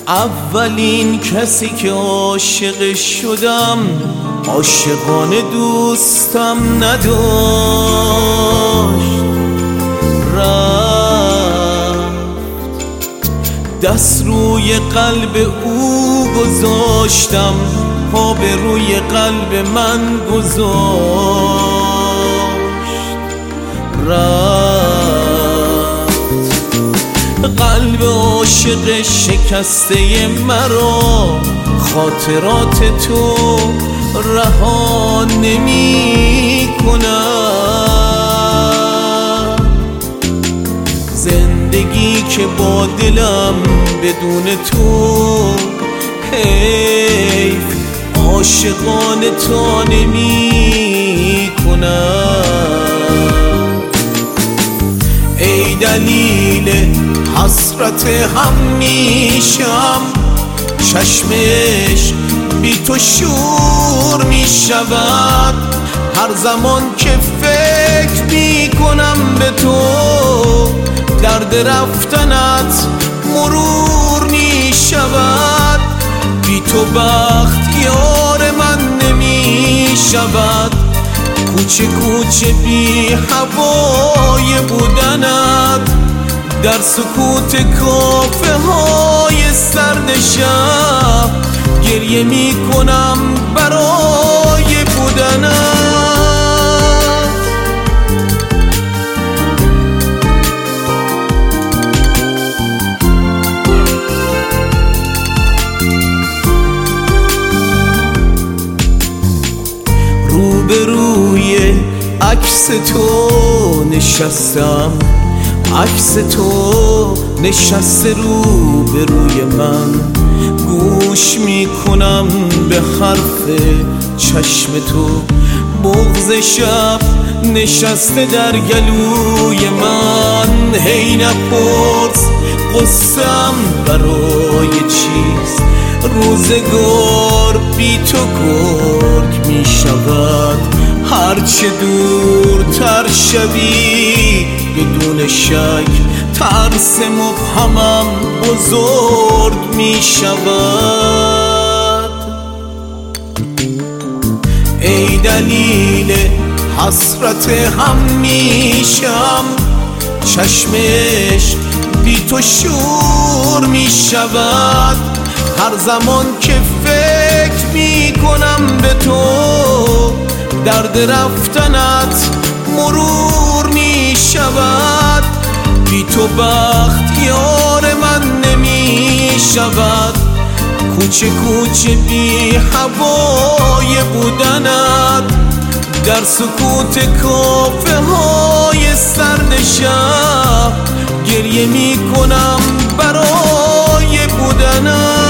اولین کسی که عاشق شدم عاشقانه دوستم نداشت، رفت دست روی قلب او گذاشتم، پا به روی قلب من گذاشت، رفت قلب عاشق شکسته مرا، خاطرات تو رها نمی کنم. زندگی که با دلم بدون تو حیف، عاشقانه تا نمی کنم. ای دلیل حسرت همیشم، چشمش بی تو شور می شود. هر زمان که فکر می کنم به تو، درد رفتنت مرور می شود. بی تو بخت یار من نمی شود. کوچه کوچه بی هوای بودنت، در سکوت کافه های سرد شب گریه می کنم برای بودنت. روبروی عکس تو نشستم، عکس تو نشسته روبروی من. گوش میکنم به حرف چشم تو، بغض شب نشسته در گلوی من. هی نپرس قصه‌ام برای چیست، روزگار بی تو گرگ می شود. هرچه دورتر شوی بدون شک، ترس مبهمم بزرگ می شود. ای دلیل حسرت همیشم، چشمش بی تو شور می شود. هر زمان که فکر می کنم به تو، درد رفتنت مرور می شود. بی تو بخت یار من نمی شود. کوچه کوچه بی هوای بودنت، در سکوت کافه های سرد شب گریه می کنم برای بودنت.